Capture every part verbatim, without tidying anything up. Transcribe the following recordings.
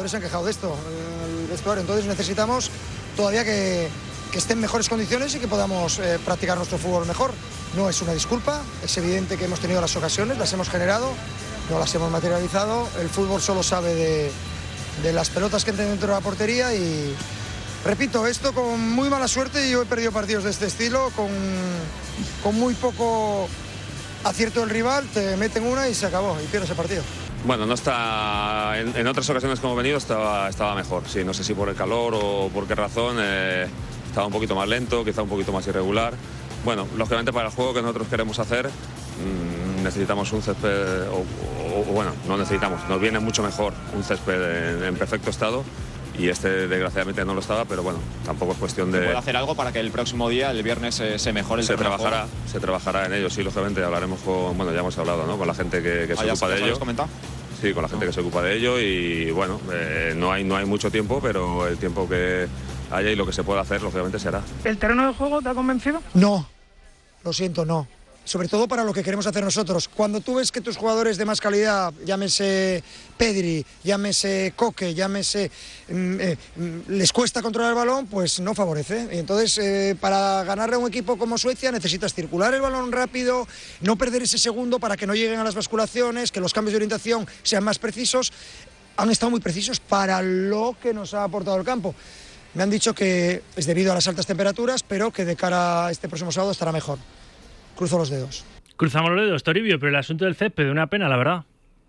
jugadores se han quejado de esto, el vestuario. Entonces necesitamos todavía que, que estén en mejores condiciones y que podamos eh, practicar nuestro fútbol mejor. No es una disculpa, es evidente que hemos tenido las ocasiones, las hemos generado, no las hemos materializado. El fútbol solo sabe de, de las pelotas que entran dentro de la portería y, repito, esto con muy mala suerte. Yo he perdido partidos de este estilo, con, con muy poco acierto del rival, te meten una y se acabó, y pierdes el partido. Bueno, no está. En, en otras ocasiones que hemos venido estaba, estaba mejor. Sí, no sé si por el calor o por qué razón. Eh, estaba un poquito más lento, quizá un poquito más irregular. Bueno, lógicamente para el juego que nosotros queremos hacer mmm, necesitamos un césped, o, o, o bueno, no necesitamos, nos viene mucho mejor un césped en, en perfecto estado. Y este desgraciadamente no lo estaba, pero bueno, tampoco es cuestión de... ¿Se puede hacer algo para que el próximo día, el viernes, se, se mejore el se trabajará, se trabajará en ello, sí, lógicamente. Hablaremos con, bueno, ya hemos hablado, ¿no?, con la gente que, que se ¿Ah, ocupa de ello. Comentado? Sí, con la gente no. que se ocupa de ello y bueno, eh, no hay no hay mucho tiempo, pero el tiempo que haya y lo que se pueda hacer, lógicamente se hará. ¿El terreno de juego te ha convencido? No, lo siento, no. Sobre todo para lo que queremos hacer nosotros. Cuando tú ves que tus jugadores de más calidad, llámese Pedri, llámese Coque, llámese... Mm, eh, les cuesta controlar el balón, pues no favorece. Y entonces, eh, para ganarle a un equipo como Suecia necesitas circular el balón rápido, no perder ese segundo para que no lleguen a las basculaciones, que los cambios de orientación sean más precisos. Han estado muy precisos para lo que nos ha aportado el campo. Me han dicho que es debido a las altas temperaturas, pero que de cara a este próximo sábado estará mejor. Cruzo los dedos. Cruzamos los dedos, Toribio, pero el asunto del césped, una pena, la verdad.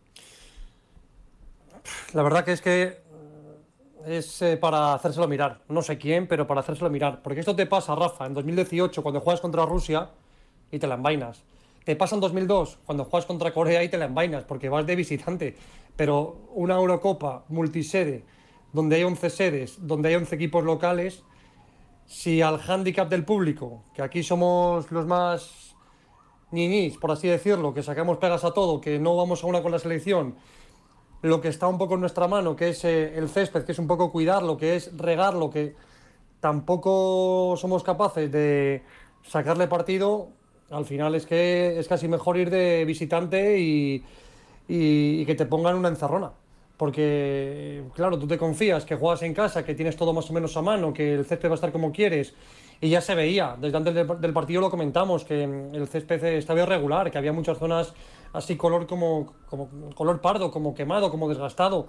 La verdad que es que es eh, para hacérselo mirar. No sé quién, pero para hacérselo mirar. Porque esto te pasa, Rafa, en dos mil dieciocho cuando juegas contra Rusia y te la envainas. Te pasa en dos mil dos cuando juegas contra Corea y te la envainas porque vas de visitante. Pero una Eurocopa multisede, donde hay once sedes, donde hay once equipos locales, si al hándicap del público, que aquí somos los más niñís, por así decirlo, que sacamos pegas a todo, que no vamos a una con la selección, lo que está un poco en nuestra mano, que es eh, el césped, que es un poco cuidarlo, que es regarlo, que tampoco somos capaces de sacarle partido, al final es que es casi mejor ir de visitante y, y, y que te pongan una encerrona. Porque, claro, tú te confías que juegas en casa, que tienes todo más o menos a mano, que el césped va a estar como quieres. Y ya se veía, desde antes del partido lo comentamos, que el césped estaba irregular, que había muchas zonas así color como, como color pardo, como quemado, como desgastado.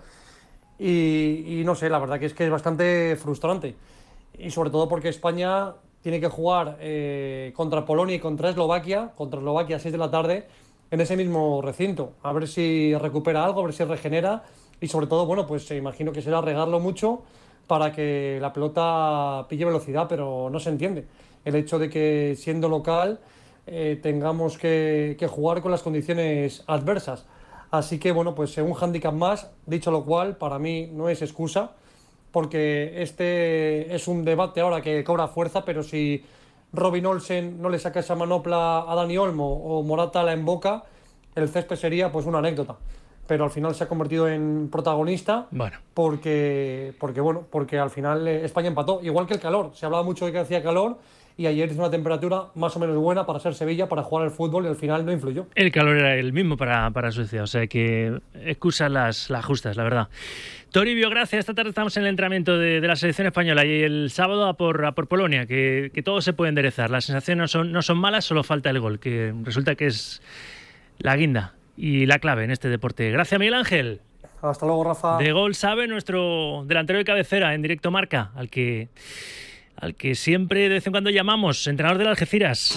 Y, y no sé, la verdad que es que es bastante frustrante. Y sobre todo porque España tiene que jugar eh, contra Polonia y contra Eslovaquia, contra Eslovaquia a seis de la tarde, en ese mismo recinto. A ver si recupera algo, a ver si regenera. Y sobre todo, bueno, pues eh, imagino que será regarlo mucho para que la pelota pille velocidad, pero no se entiende. El hecho de que, siendo local, eh, tengamos que, que jugar con las condiciones adversas. Así que, bueno, pues un hándicap más, dicho lo cual, para mí no es excusa, porque este es un debate ahora que cobra fuerza, pero si Robin Olsen no le saca esa manopla a Dani Olmo o Morata la emboca, el césped sería pues una anécdota. Pero al final se ha convertido en protagonista bueno. porque, porque, bueno, porque al final España empató, igual que el calor. Se hablaba mucho de que hacía calor y ayer hizo una temperatura más o menos buena para ser Sevilla, para jugar al fútbol, y al final no influyó. El calor era el mismo para, para Suecia, o sea que excusas las, las justas, la verdad. Toribio, gracias. Esta tarde estamos en el entrenamiento de, de la selección española y el sábado a por, a por Polonia, que, que todo se puede enderezar. Las sensaciones no son, no son malas, solo falta el gol, que resulta que es la guinda y la clave en este deporte. Gracias, Miguel Ángel. Hasta luego, Rafa. De gol sabe nuestro delantero de cabecera en Directo Marca, al que, al que siempre de vez en cuando llamamos entrenador del Algeciras.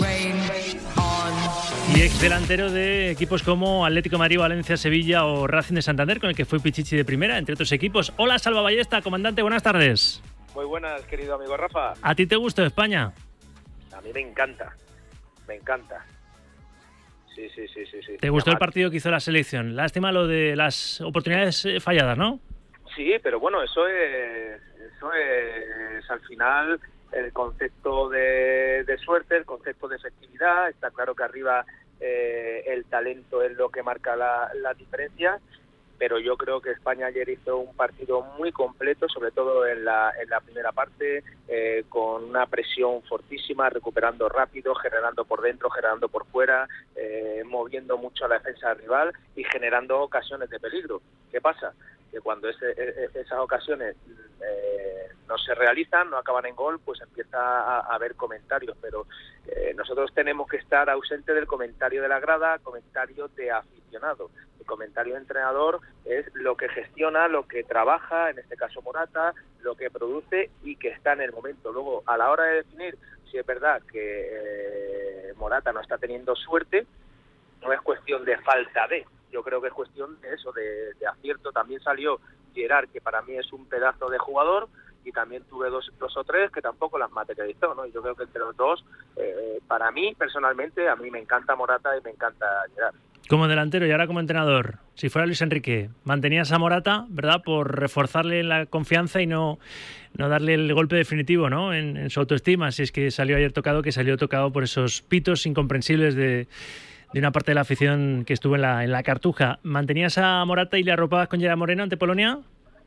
Y ex delantero de equipos como Atlético de Madrid, Valencia, Sevilla o Racing de Santander, con el que fue Pichichi de primera, entre otros equipos. Hola, Salva Ballesta, comandante, buenas tardes. Muy buenas, querido amigo Rafa. ¿A ti te gustó España? A mí me encanta, me encanta. Sí, sí, sí, sí, sí. ¿Te gustó el partido que hizo la selección? Lástima lo de las oportunidades falladas, ¿no? Sí, pero bueno, eso es, eso es al final el concepto de, de suerte, el concepto de efectividad. Está claro que arriba eh, el talento es lo que marca la, la diferencia, pero yo creo que España ayer hizo un partido muy completo, sobre todo en la, en la primera parte, eh, con una presión fortísima, recuperando rápido, generando por dentro, generando por fuera, eh, moviendo mucho a la defensa rival y generando ocasiones de peligro. ¿Qué pasa? Que cuando ese, esas ocasiones eh, no se realizan, no acaban en gol, pues empieza a, a haber comentarios, pero eh, nosotros tenemos que estar ausentes del comentario de la grada, comentario de aficionado. El comentario de entrenador es lo que gestiona, lo que trabaja, en este caso Morata, lo que produce y que está en el momento. Luego, a la hora de definir si es verdad que eh, Morata no está teniendo suerte, no es cuestión de falta de, yo creo que es cuestión de eso, de, de acierto. También salió Gerard, que para mí es un pedazo de jugador, y también tuve dos, dos o tres que tampoco las materializó, ¿no? Y yo creo que entre los dos, eh, para mí, personalmente, a mí me encanta Morata y me encanta Gerard. Como delantero y ahora como entrenador, si fuera Luis Enrique, mantenías a Morata, ¿verdad?, por reforzarle la confianza y no, no darle el golpe definitivo, ¿no?, en, en su autoestima, si es que salió ayer tocado, que salió tocado por esos pitos incomprensibles de, de una parte de la afición que estuvo en la, en la Cartuja. ¿Mantenías a Morata y le arropabas con Gerard Moreno ante Polonia?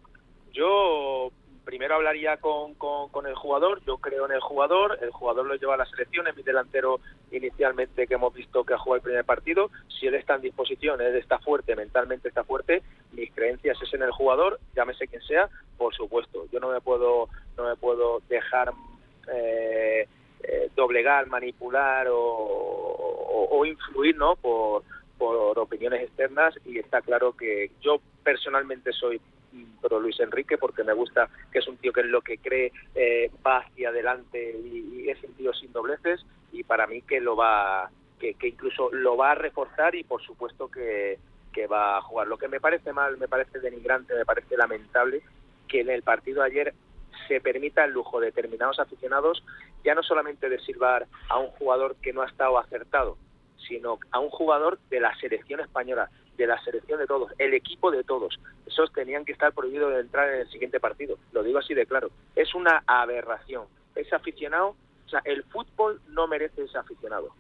Yo primero hablaría con, con, con el jugador, yo creo en el jugador, el jugador lo lleva a la selección, es mi delantero inicialmente que hemos visto que ha jugado el primer partido, si él está en disposición, él está fuerte, mentalmente está fuerte, mis creencias es en el jugador, llámese quien sea, por supuesto, yo no me puedo, no me puedo dejar eh, eh, doblegar, manipular o, o, o influir, ¿no?, por, por opiniones externas, y está claro que yo personalmente soy pero Luis Enrique, porque me gusta que es un tío que es lo que cree, eh, va hacia adelante y, y es un tío sin dobleces, y para mí que lo va, que, que incluso lo va a reforzar, y por supuesto que, que va a jugar. Lo que me parece mal, me parece denigrante, me parece lamentable que en el partido de ayer se permita el lujo de determinados aficionados ya no solamente de silbar a un jugador que no ha estado acertado, sino a un jugador de la selección española, de la selección de todos, el equipo de todos. Esos tenían que estar prohibidos de entrar en el siguiente partido. Lo digo así de claro. Es una aberración. Ese aficionado, o sea, el fútbol no merece ese aficionado.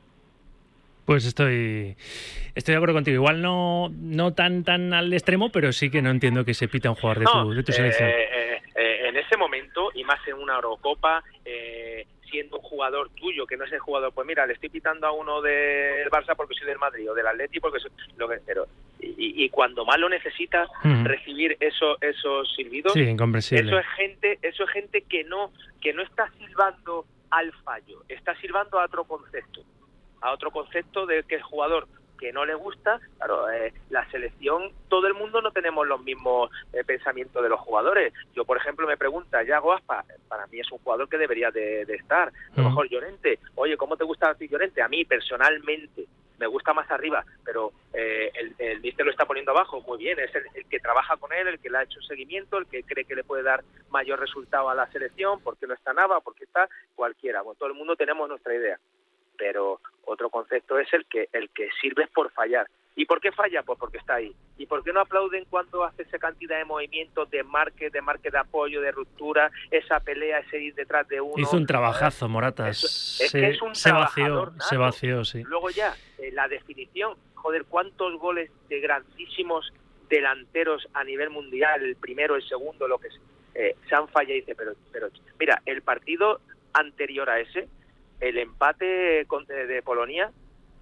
Pues estoy estoy de acuerdo contigo. Igual no no tan tan al extremo, pero sí que no entiendo que se pita un jugador de tu, no, de tu selección. Eh, eh, eh, en ese momento, y más en una Eurocopa, eh, siendo un jugador tuyo, que no es el jugador, pues mira, le estoy pitando a uno del Barça porque soy del Madrid, o del Atleti porque soy lo que pero y, y cuando más lo necesitas, uh-huh. recibir eso, esos silbidos, sí, incomprensible. Eso es gente, eso es gente que no, que no está silbando al fallo, está silbando a otro concepto, a otro concepto de que el jugador que no le gusta, claro, eh, la selección, todo el mundo no tenemos los mismos eh, pensamientos de los jugadores. Yo, por ejemplo, me pregunta, Yago Aspas, para mí es un jugador que debería de, de estar. A lo mejor Llorente, oye, ¿cómo te gusta a ti Llorente? A mí, personalmente, me gusta más arriba, pero eh, el, el míster lo está poniendo abajo, muy bien, es el, el que trabaja con él, el que le ha hecho un seguimiento, el que cree que le puede dar mayor resultado a la selección, porque no está Nava, porque está cualquiera. Bueno, todo el mundo tenemos nuestra idea. Pero otro concepto es el que el que sirve por fallar. ¿Y por qué falla? Pues porque está ahí. ¿Y por qué no aplauden cuando hace esa cantidad de movimientos, de marque, de marque de apoyo, de ruptura, esa pelea, ese ir detrás de uno? Hizo un trabajazo, Morata. Eso, es se, que es un se vació, nato. se vació, sí. Luego ya, eh, la definición, joder, cuántos goles de grandísimos delanteros a nivel mundial, el primero, el segundo, lo que es, eh, se han fallado. Y dice, pero, pero, mira, el partido anterior a ese, el empate de, de Polonia,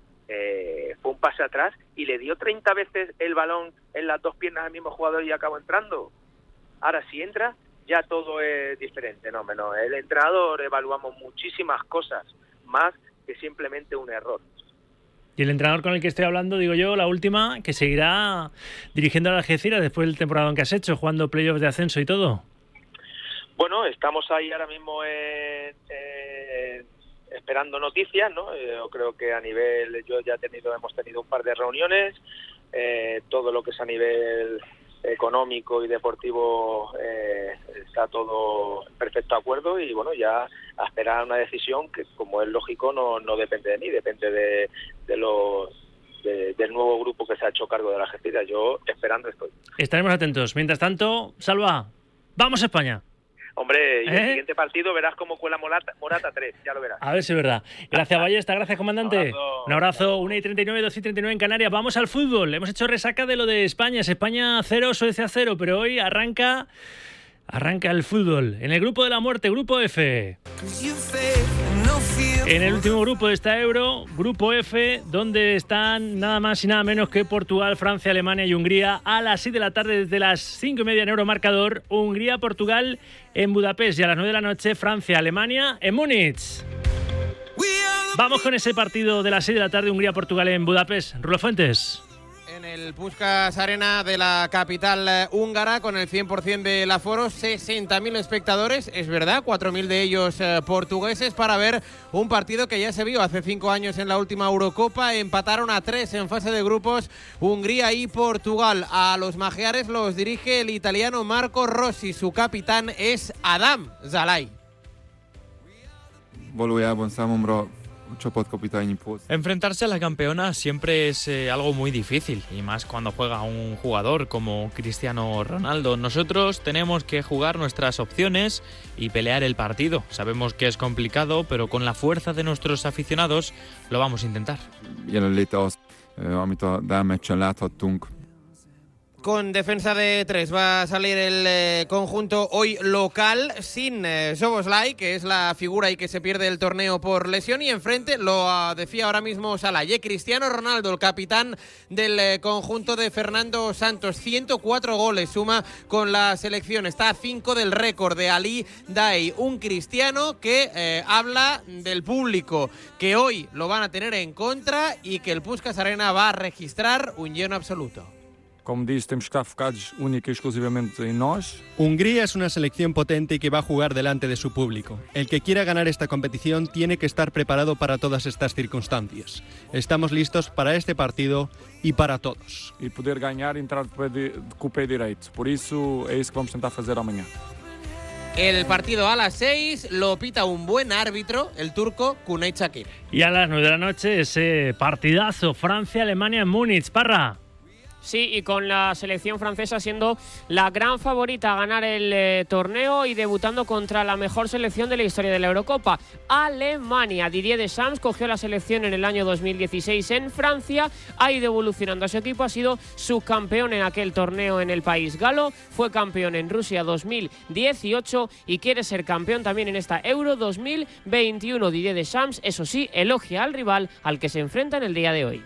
eh, fue un pase atrás y le dio treinta veces el balón en las dos piernas al mismo jugador y acabó entrando. Ahora, si entra, ya todo es diferente. No, menos el entrenador evaluamos muchísimas cosas más que simplemente un error. Y el entrenador con el que estoy hablando, digo yo, la última, que seguirá dirigiendo a la Algeciras después del temporadón que has hecho, jugando playoffs de ascenso y todo. Bueno, estamos ahí ahora mismo en... en esperando noticias, ¿no? Eh, yo creo que a nivel, yo ya he tenido, hemos tenido un par de reuniones, eh, todo lo que es a nivel económico y deportivo eh, está todo en perfecto acuerdo y bueno, ya a esperar una decisión que, como es lógico, no, no depende de mí, depende de, de los de, del nuevo grupo que se ha hecho cargo de la Argentina. Yo esperando estoy. Estaremos atentos. Mientras tanto, Salva, ¡vamos a España! Hombre, y ¿Eh? el siguiente partido verás cómo cuela Morata, Morata tres, ya lo verás. A ver si es verdad. Gracias, Ballesta, gracias, comandante. Un abrazo. Un abrazo, una y treinta y nueve, dos y treinta y nueve en Canarias. Vamos al fútbol. Hemos hecho resaca de lo de España. Es España cero, Suecia cero, pero hoy arranca Arranca el fútbol en el grupo de la muerte, grupo F. En el último grupo de esta Euro, grupo F, donde están nada más y nada menos que Portugal, Francia, Alemania y Hungría a las seis de la tarde desde las cinco y media en Euromarcador. Hungría, Portugal en Budapest y a las nueve de la noche Francia, Alemania en Múnich. Vamos con ese partido de las seis de la tarde, Hungría-Portugal en Budapest. Rulo Fuentes. En el Puskás Arena de la capital húngara, con el cien por ciento del aforo, sesenta mil espectadores, es verdad, cuatro mil de ellos eh, portugueses, para ver un partido que ya se vio hace cinco años en la última Eurocopa. Empataron a tres en fase de grupos Hungría y Portugal. A los magiares los dirige el italiano Marco Rossi, su capitán es Adam Zalai. Valójában számomra enfrentarse a la campeona siempre es eh, algo muy difícil, y más cuando juega un jugador como Cristiano Ronaldo. Nosotros tenemos que jugar nuestras opciones y pelear el partido. Sabemos que es complicado, pero con la fuerza de nuestros aficionados lo vamos a intentar. Con defensa de tres va a salir el eh, conjunto hoy local sin eh, Szoboszlai, que es la figura y que se pierde el torneo por lesión, y enfrente lo uh, decía ahora mismo Zalai, Cristiano Ronaldo, el capitán del eh, conjunto de Fernando Santos, ciento cuatro goles suma con la selección, está a cinco del récord de Ali Daei, un Cristiano que eh, habla del público, que hoy lo van a tener en contra y que el Puskás Arena va a registrar un lleno absoluto. Como dice, tenemos que estar focados única y exclusivamente en nosotros. Hungría es una selección potente y que va a jugar delante de su público. El que quiera ganar esta competición tiene que estar preparado para todas estas circunstancias. Estamos listos para este partido y para todos. Y poder ganar y entrar con el pie derecho. Por eso es eso que vamos a intentar hacer mañana. El partido a las seis lo pita un buen árbitro, el turco Cuney Çakır. Y a las nueve de la noche ese partidazo, Francia-Alemania en Múnich. Parra. Sí, y con la selección francesa siendo la gran favorita a ganar el eh, torneo y debutando contra la mejor selección de la historia de la Eurocopa, Alemania. Didier Deschamps cogió la selección en el año dos mil dieciséis en Francia, ha ido evolucionando a su equipo, ha sido subcampeón en aquel torneo en el país galo, fue campeón en Rusia dos mil dieciocho y quiere ser campeón también en esta Euro dos mil veintiuno. Didier Deschamps, eso sí, elogia al rival al que se enfrenta en el día de hoy.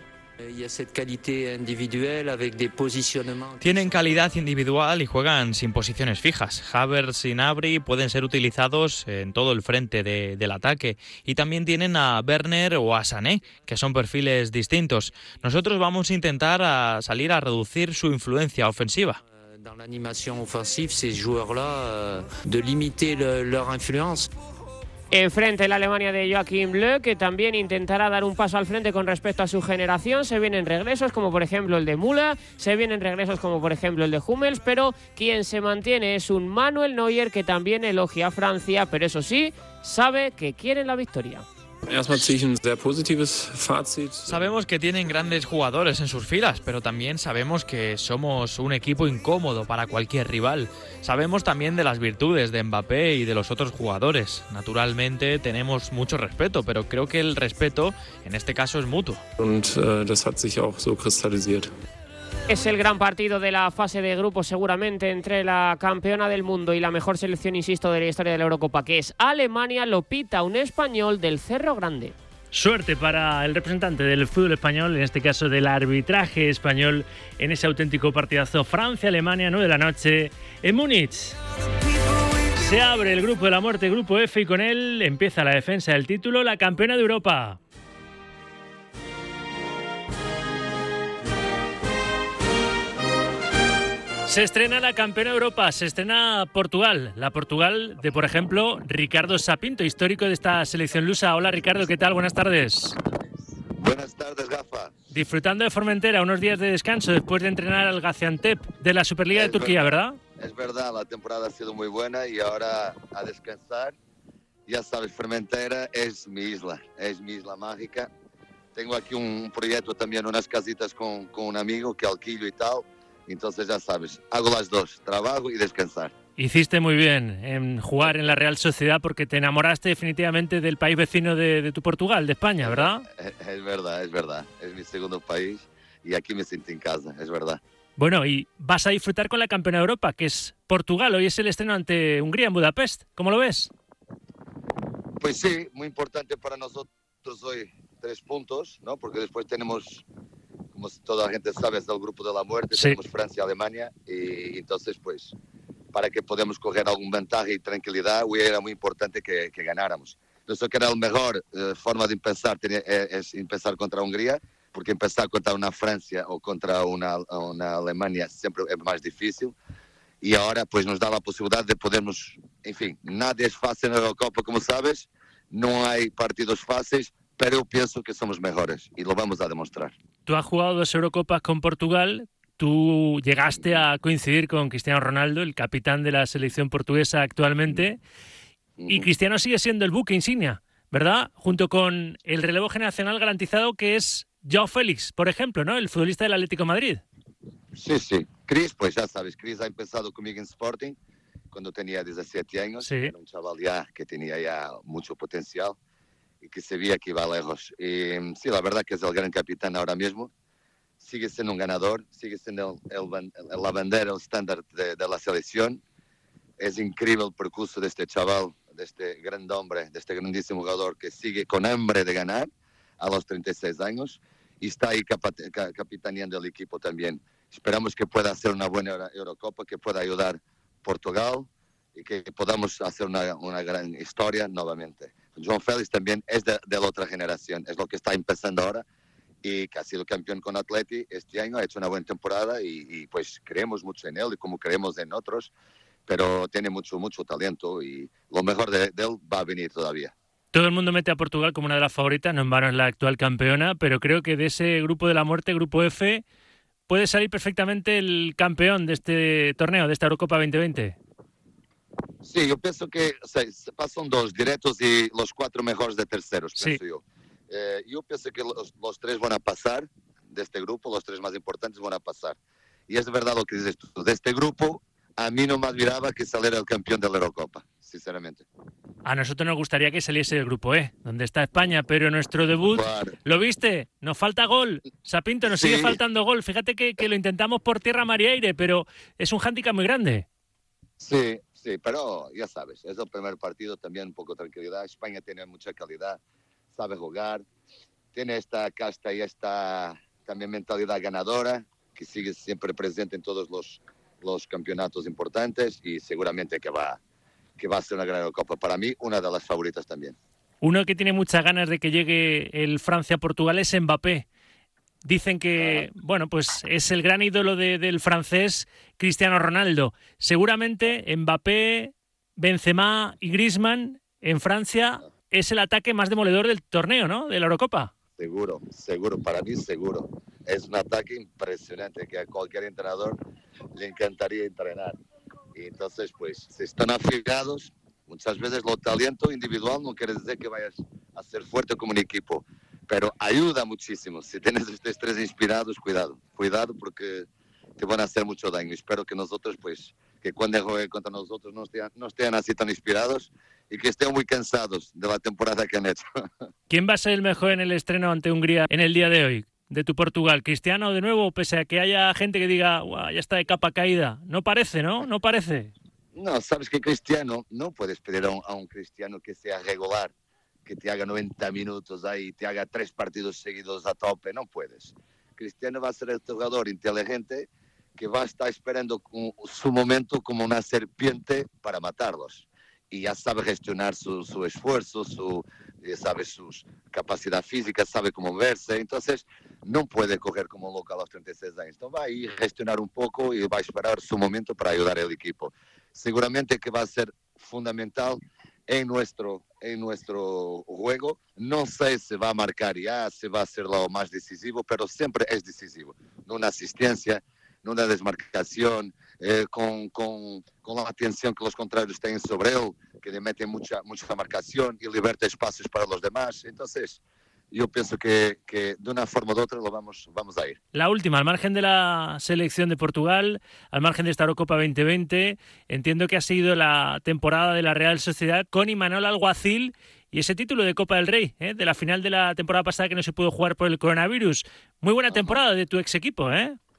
Tienen calidad individual y juegan sin posiciones fijas. Havertz y Gnabry pueden ser utilizados en todo el frente de, del ataque. Y también tienen a Werner o a Sané, que son perfiles distintos. Nosotros vamos a intentar a salir a reducir su influencia ofensiva. Dans l'animation offensive, ces joueurs-là, de limiter le, leur influence. Enfrente la Alemania de Joachim Löw, que también intentará dar un paso al frente con respecto a su generación. Se vienen regresos como por ejemplo el de Müller, se vienen regresos como por ejemplo el de Hummels, pero quien se mantiene es un Manuel Neuer que también elogia a Francia, pero eso sí, sabe que quiere la victoria. Sabemos que tienen grandes jugadores en sus filas, pero también sabemos que somos un equipo incómodo para cualquier rival. Sabemos también de las virtudes de Mbappé y de los otros jugadores. Naturalmente tenemos mucho respeto, pero creo que el respeto en este caso es mutuo. Es el gran partido de la fase de grupos seguramente entre la campeona del mundo y la mejor selección, insisto, de la historia de la Eurocopa, que es Alemania. Lo pita un español del Cerro Grande. Suerte para el representante del fútbol español, en este caso del arbitraje español, en ese auténtico partidazo Francia-Alemania, nueve de la noche, en Múnich. Se abre el grupo de la muerte, grupo F, y con él empieza la defensa del título, la campeona de Europa. Se estrena la campeona de Europa, se estrena Portugal, la Portugal de, por ejemplo, Ricardo Sapinto, histórico de esta selección lusa. Hola Ricardo, ¿qué tal? Buenas tardes. Buenas tardes, Gafa. Disfrutando de Formentera, unos días de descanso después de entrenar al Gaziantep de la Superliga es de Turquía, verdad, ¿verdad? Es verdad, la temporada ha sido muy buena y ahora a descansar. Ya sabes, Formentera es mi isla, es mi isla mágica. Tengo aquí un proyecto también, unas casitas con, con un amigo que alquilo y tal. Entonces ya sabes, hago las dos, trabajo y descansar. Hiciste muy bien en jugar en la Real Sociedad porque te enamoraste definitivamente del país vecino de, de tu Portugal, de España, ¿verdad? Es, es verdad, es verdad. Es mi segundo país y aquí me siento en casa, es verdad. Bueno, y vas a disfrutar con la campeona de Europa, que es Portugal. Hoy es el estreno ante Hungría en Budapest. ¿Cómo lo ves? Pues sí, muy importante para nosotros hoy tres puntos, ¿no? Porque después tenemos, como toda la gente sabe, es del grupo de la muerte, sí. Tenemos Francia, Alemania, y entonces pues para que podamos coger algún ventaja y tranquilidad, hoy era muy importante que, que ganáramos. Pienso que era la mejor eh, forma de empezar, tenía, eh, es empezar contra Hungría, porque empezar contra una Francia o contra una, una Alemania siempre es más difícil. Y ahora pues nos da la posibilidad de podernos, en fin, nada es fácil en la Eurocopa, como sabes, no hay partidos fáciles, pero yo pienso que somos mejores y lo vamos a demostrar. Tú has jugado dos Eurocopas con Portugal, tú llegaste a coincidir con Cristiano Ronaldo, el capitán de la selección portuguesa actualmente, y Cristiano sigue siendo el buque insignia, ¿verdad? Junto con el relevo generacional garantizado que es João Félix, por ejemplo, ¿no? El futbolista del Atlético de Madrid. Sí, sí. Chris, pues ya sabes, Chris ha empezado conmigo en Sporting cuando tenía diecisiete años. Sí. Era un chaval ya que tenía ya mucho potencial y que se veía que iba lejos. Y sí, la verdad que es el gran capitán ahora mismo. Sigue siendo un ganador, sigue siendo el, el, la bandera, el estándar de, de la selección. Es increíble el percurso de este chaval, de este gran hombre, de este grandísimo jugador que sigue con hambre de ganar a los treinta y seis años y está ahí cap- capitaneando el equipo también. Esperamos que pueda hacer una buena Eurocopa, que pueda ayudar a Portugal y que podamos hacer una, una gran historia nuevamente. João Félix también es de, de la otra generación, es lo que está empezando ahora y que ha sido campeón con Atleti este año, ha hecho una buena temporada y, y pues creemos mucho en él y como creemos en otros, pero tiene mucho, mucho talento y lo mejor de, de él va a venir todavía. Todo el mundo mete a Portugal como una de las favoritas, no en vano es la actual campeona, pero creo que de ese grupo de la muerte, grupo F, puede salir perfectamente el campeón de este torneo, de esta Eurocopa veinte veinte. Sí, yo pienso que o sea, pasan dos directos y los cuatro mejores de terceros, pienso sí. yo. Eh, yo pienso que los, los tres van a pasar de este grupo, los tres más importantes van a pasar. Y es verdad lo que dices tú, de este grupo a mí no me admiraba que saliera el campeón de la Eurocopa, sinceramente. A nosotros nos gustaría que saliese el grupo E, donde está España, pero nuestro debut, claro. ¿Lo viste? Nos falta gol. Sapinto, nos sí. sigue faltando gol. Fíjate que, que lo intentamos por tierra, mar y aire, pero es un hándicap muy grande. Sí, sí, pero ya sabes, es el primer partido, también un poco de tranquilidad. España tiene mucha calidad, sabe jugar, tiene esta casta y esta también mentalidad ganadora, que sigue siempre presente en todos los, los campeonatos importantes y seguramente que va, que va a ser una gran Eurocopa. Para mí, una de las favoritas también. Uno que tiene muchas ganas de que llegue el Francia-Portugal es Mbappé. Dicen que, ah. bueno, pues es el gran ídolo de, del francés Cristiano Ronaldo. Seguramente Mbappé, Benzema y Griezmann en Francia es el ataque más demoledor del torneo, ¿no? De la Eurocopa. Seguro, seguro, para mí seguro. Es un ataque impresionante que a cualquier entrenador le encantaría entrenar. Y entonces, pues, si están afilados, muchas veces lo talento individual no quiere decir que vayas a ser fuerte como un equipo, pero ayuda muchísimo. Si tienes estos tres inspirados, cuidado, cuidado porque te van a hacer mucho daño. Espero que nosotros, pues, que cuando jueguen contra nosotros no estén, no estén así tan inspirados y que estén muy cansados de la temporada que han hecho. ¿Quién va a ser el mejor en el estreno ante Hungría en el día de hoy? De tu Portugal, ¿Cristiano de nuevo? Pese a que haya gente que diga, ya está de capa caída. No parece, ¿no? No parece. No, sabes que Cristiano, no puedes pedir a un, a un Cristiano que sea regular, que te haga noventa minutos ahí, te haga tres partidos seguidos a tope, no puedes. Cristiano va a ser el jugador inteligente que va a estar esperando su momento como una serpiente para matarlos. Y ya sabe gestionar su, su esfuerzo, su, ya sabe su capacidad física, sabe cómo verse. Entonces, no puede coger como loco a los treinta y seis años. Entonces, va a ir gestionar un poco y va a esperar su momento para ayudar al equipo. Seguramente que va a ser fundamental en nuestro, en nuestro juego. No sé si va a marcar ya, si va a ser lo más decisivo, pero siempre es decisivo. No una asistencia, no una desmarcación, eh, con, con, con la atención que los contrarios tienen sobre él, que le meten mucha, mucha marcación y liberta espacios para los demás. Entonces, yo pienso que, que de una forma u otra lo vamos, vamos a ir. La última, al margen de la selección de Portugal, al margen de esta Eurocopa veinte veinte, entiendo que ha sido la temporada de la Real Sociedad con Imanol Alguacil y ese título de Copa del Rey, ¿eh? De la final de la temporada pasada que no se pudo jugar por el coronavirus. Muy buena temporada de tu ex equipo, ¿eh?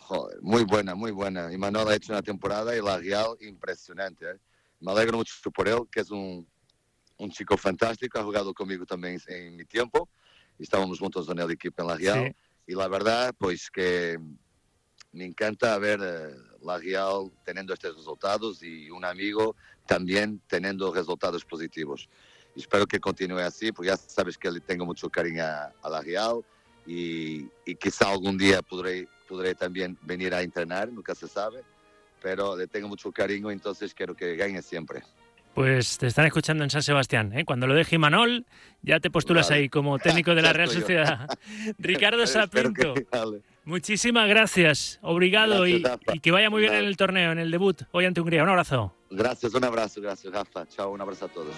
joder, muy buena, muy buena. Imanol ha hecho una temporada y la Real impresionante. ¿eh? Me alegro mucho por él, que es un, un chico fantástico, ha jugado conmigo también en mi tiempo. Estábamos juntos en el equipo en la Real. Sí. Y la verdad, pues que me encanta ver eh, la Real teniendo estos resultados y un amigo también teniendo resultados positivos. Y espero que continúe así, porque ya sabes que le tengo mucho cariño a, a la Real y, y quizá algún día podré, podré también venir a entrenar, nunca se sabe, pero le tengo mucho cariño, entonces quiero que gane siempre. Pues te están escuchando en San Sebastián, ¿eh? Cuando lo deje Imanol, ya te postulas vale. ahí como técnico de la Real Sociedad. Ricardo Sapinto, que, vale. muchísimas gracias, obrigado gracias, y, y que vaya muy bien vale. en el torneo, en el debut hoy ante Hungría. Un abrazo. Gracias, un abrazo, gracias, Rafa. Chao, un abrazo a todos.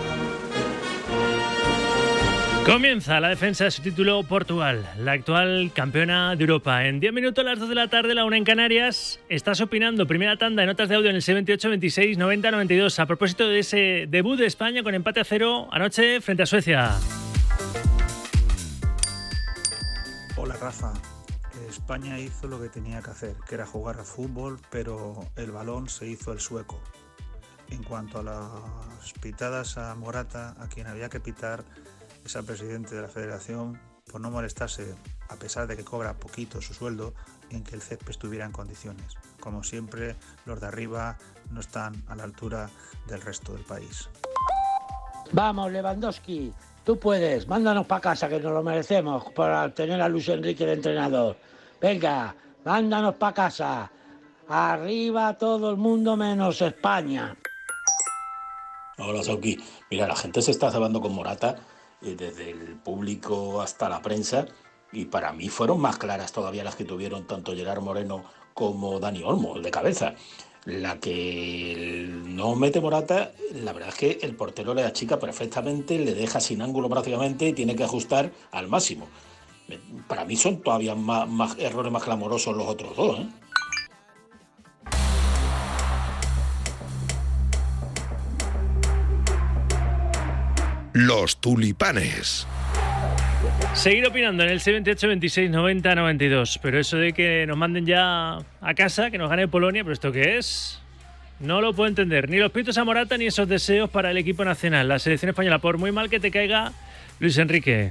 Comienza la defensa de su título Portugal, la actual campeona de Europa. En diez minutos, a las dos de la tarde, la una en Canarias. Estás opinando, primera tanda de notas de audio en el seis ocho veintiséis noventa noventa y dos. A propósito de ese debut de España con empate a cero anoche frente a Suecia. Hola, Rafa. España hizo lo que tenía que hacer, que era jugar a fútbol, pero el balón se hizo el sueco. En cuanto a las pitadas a Morata, a quien había que pitar es al presidente de la federación por no molestarse, a pesar de que cobra poquito su sueldo, en que el césped estuviera en condiciones. Como siempre, los de arriba no están a la altura del resto del país. Vamos, Lewandowski, tú puedes, mándanos para casa que nos lo merecemos para tener a Luis Enrique de entrenador. Venga, mándanos para casa. Arriba todo el mundo menos España. Hola, Sauki. Mira, la gente se está cebando con Morata, desde el público hasta la prensa, y para mí fueron más claras todavía las que tuvieron tanto Gerard Moreno como Dani Olmo, el de cabeza. La que no mete Morata, la verdad es que el portero le achica perfectamente, le deja sin ángulo prácticamente y tiene que ajustar al máximo. Para mí son todavía más, más errores más clamorosos los otros dos, ¿eh? Los tulipanes. Seguir opinando en el seis ocho veintiséis noventa noventa y dos. Pero eso de que nos manden ya a casa, que nos gane Polonia, ¿pero esto qué es? No lo puedo entender. Ni los pitos a Morata ni esos deseos para el equipo nacional. La selección española, por muy mal que te caiga Luis Enrique.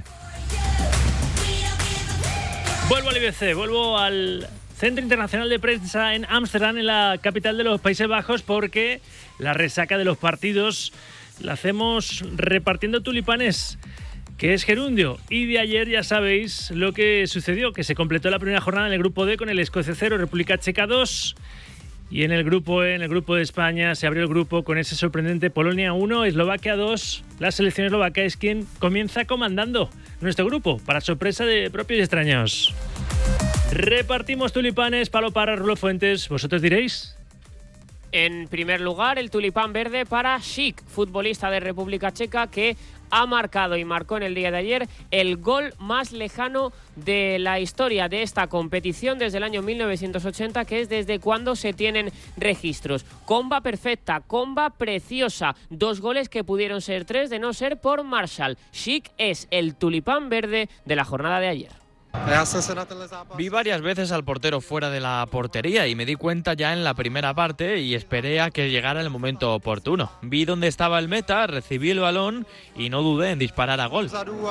Vuelvo al I B C, vuelvo al Centro Internacional de Prensa en Ámsterdam, en la capital de los Países Bajos, porque la resaca de los partidos la hacemos repartiendo tulipanes, que es gerundio. Y de ayer ya sabéis lo que sucedió, que se completó la primera jornada en el grupo D con el Escocia cero, República Checa dos. Y en el grupo E, en el grupo de España, se abrió el grupo con ese sorprendente Polonia uno, Eslovaquia dos. La selección eslovaca es quien comienza comandando nuestro grupo, para sorpresa de propios y extraños. Repartimos tulipanes, palo para Rulo Fuentes. ¿Vosotros diréis? En primer lugar, el tulipán verde para Schick, futbolista de República Checa, que ha marcado y marcó en el día de ayer el gol más lejano de la historia de esta competición desde el año mil novecientos ochenta, que es desde cuando se tienen registros. Comba perfecta, comba preciosa, dos goles que pudieron ser tres de no ser por Marshall. Schick es el tulipán verde de la jornada de ayer. Vi varias veces al portero fuera de la portería y me di cuenta ya en la primera parte y esperé a que llegara el momento oportuno. Vi dónde estaba el meta, recibí el balón y no dudé en disparar a gol.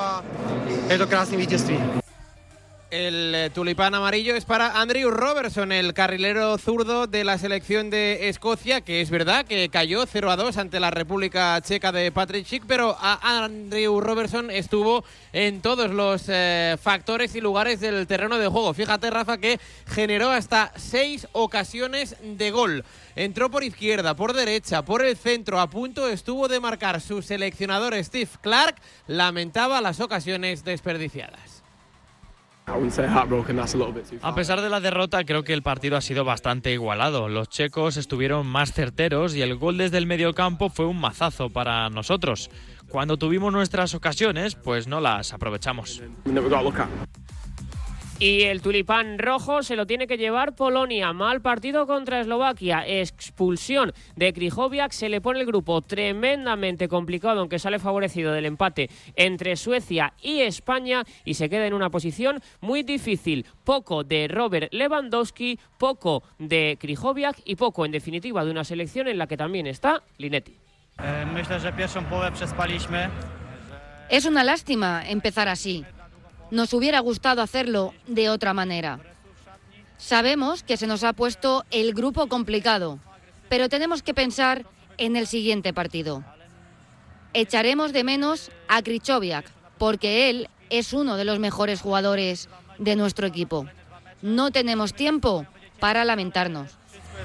El eh, tulipán amarillo es para Andrew Robertson, el carrilero zurdo de la selección de Escocia, que es verdad que cayó cero a dos ante la República Checa de Patrick Schick, pero a Andrew Robertson estuvo en todos los eh, factores y lugares del terreno de juego. Fíjate, Rafa, que generó hasta seis ocasiones de gol. Entró por izquierda, por derecha, por el centro, a punto estuvo de marcar. Su seleccionador Steve Clark lamentaba las ocasiones desperdiciadas. A pesar de la derrota, creo que el partido ha sido bastante igualado. Los checos estuvieron más certeros y el gol desde el mediocampo fue un mazazo para nosotros. Cuando tuvimos nuestras ocasiones, pues no las aprovechamos. Y el tulipán rojo se lo tiene que llevar Polonia. Mal partido contra Eslovaquia. Expulsión de Krychowiak. Se le pone el grupo tremendamente complicado, aunque sale favorecido del empate entre Suecia y España, y se queda en una posición muy difícil. Poco de Robert Lewandowski, poco de Krychowiak y poco, en definitiva, de una selección en la que también está Linetti. Es una lástima empezar así. Nos hubiera gustado hacerlo de otra manera. Sabemos que se nos ha puesto el grupo complicado, pero tenemos que pensar en el siguiente partido. Echaremos de menos a Krychowiak, porque él es uno de los mejores jugadores de nuestro equipo. No tenemos tiempo para lamentarnos.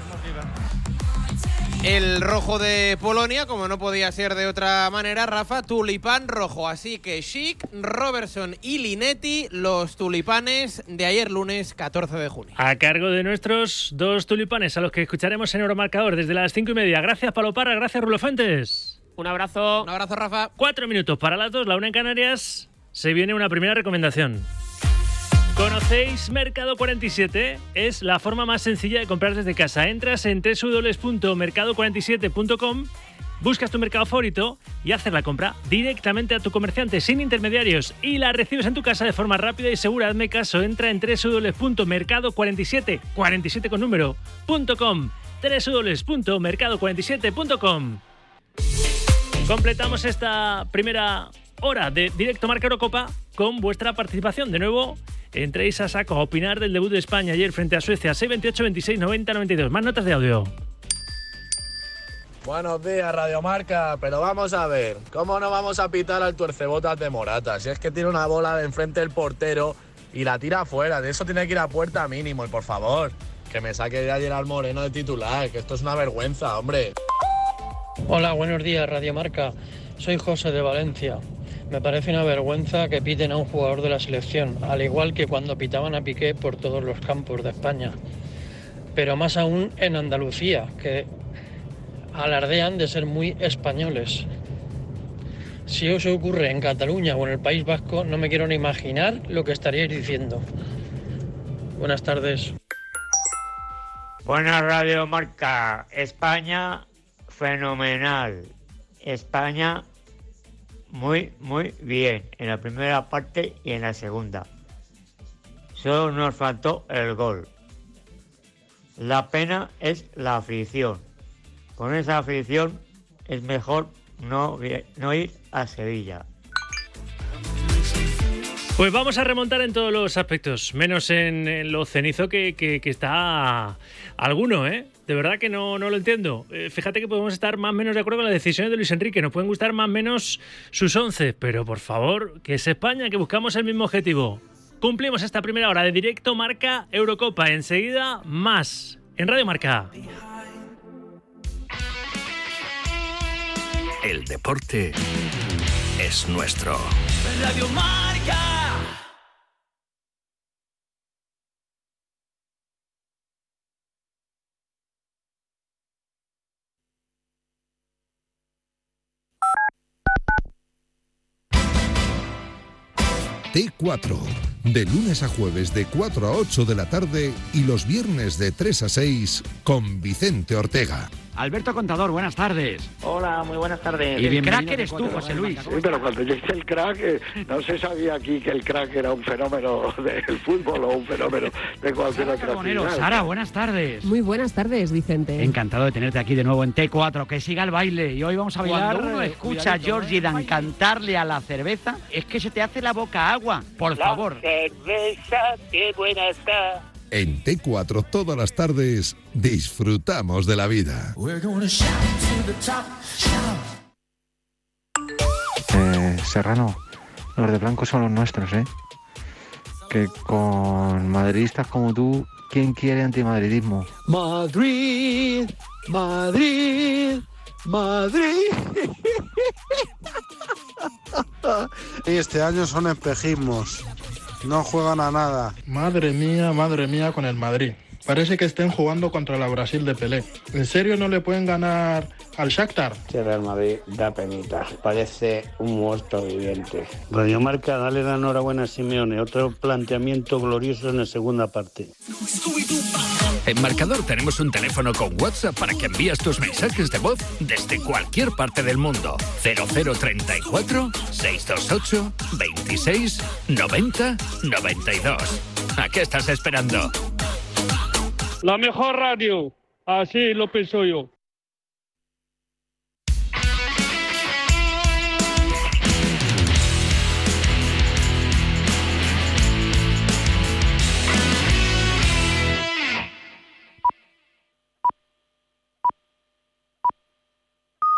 El rojo de Polonia, como no podía ser de otra manera, Rafa, tulipán rojo. Así que Schick, Robertson y Linetti, los tulipanes de ayer lunes catorce de junio. A cargo de nuestros dos tulipanes, a los que escucharemos en Euromarcador desde las cinco y media. Gracias, Palo Parra, gracias, Rulo Fuentes. Un abrazo. Un abrazo, Rafa. Cuatro minutos para las dos, la una en Canarias. Se viene una primera recomendación. ¿Conocéis Mercado cuarenta y siete? Es la forma más sencilla de comprar desde casa. Entras en doble u doble u doble u punto mercado cuarenta y siete punto com, buscas tu mercado favorito y haces la compra directamente a tu comerciante, sin intermediarios, y la recibes en tu casa de forma rápida y segura. Hazme caso, entra en doble u doble u doble u punto mercado cuarenta y siete, cuarenta y siete con número, punto com, doble u doble u doble u punto mercado cuarenta y siete punto com. Completamos esta primera hora de Directo Marca Eurocopa con vuestra participación. De nuevo, entréis a saco a opinar del debut de España ayer frente a Suecia. seis veintiocho, veintiséis, noventa, noventa y dos. Más notas de audio. Buenos días, Radio Marca. Pero vamos a ver, ¿cómo no vamos a pitar al tuercebotas de Morata? Si es que tiene una bola de enfrente del portero y la tira afuera. De eso tiene que ir a puerta mínimo. Y por favor, que me saque ya Gerard Moreno de titular, que esto es una vergüenza, hombre. Hola, buenos días, Radio Marca. Soy José de Valencia. Me parece una vergüenza que piten a un jugador de la selección, al igual que cuando pitaban a Piqué por todos los campos de España. Pero más aún en Andalucía, que alardean de ser muy españoles. Si eso ocurre en Cataluña o en el País Vasco, no me quiero ni imaginar lo que estaríais diciendo. Buenas tardes. Buenas, Radio Marca. España, fenomenal. España, muy, muy bien, en la primera parte y en la segunda. Solo nos faltó el gol. La pena es la afición. Con esa afición es mejor no, no ir a Sevilla. Pues vamos a remontar en todos los aspectos, menos en, en lo cenizo que, que, que está alguno, ¿eh? De verdad que no, no lo entiendo. Eh, fíjate que podemos estar más o menos de acuerdo con las decisiones de Luis Enrique. Nos pueden gustar más o menos sus once, pero por favor, que es España, que buscamos el mismo objetivo. Cumplimos esta primera hora de Directo Marca Eurocopa. Enseguida, más en Radio Marca. El deporte es nuestro. Radio Marca. T cuatro, de lunes a jueves de cuatro a ocho de la tarde y los viernes de tres a seis con Vicente Ortega. Alberto Contador, buenas tardes. Hola, muy buenas tardes. Y el crack eres tú, José Luis. Sí, pero cuando yo hice el crack, eh, no se sabía aquí que el crack era un fenómeno del fútbol o un fenómeno de cualquier otra Bonero, actividad. Sara, buenas tardes. Muy buenas tardes, Vicente. Encantado de tenerte aquí de nuevo en T cuatro, que siga el baile. Y hoy vamos a bailar. Cuando uno escucha a Georgie Dan cantarle a la cerveza, es que se te hace la boca agua. Por la favor. cerveza, qué buena está. En T cuatro todas las tardes disfrutamos de la vida. Eh, Serrano, los de blanco son los nuestros, ¿eh? Que con madridistas como tú, ¿quién quiere antimadridismo? Madrid, Madrid, Madrid. Y este año son espejismos. No juegan a nada. Madre mía, madre mía con el Madrid. Parece que estén jugando contra la Brasil de Pelé. ¿En serio no le pueden ganar al Shakhtar. Este Real Madrid da penita, parece un muerto viviente. Radio Marca, dale la enhorabuena a Simeone, otro planteamiento glorioso en la segunda parte. En Marcador tenemos un teléfono con WhatsApp para que envíes tus mensajes de voz desde cualquier parte del mundo. cero cero treinta y cuatro, seiscientos veintiocho, veintiséis, noventa, noventa y dos. ¿A qué estás esperando? La mejor radio, así lo pienso yo.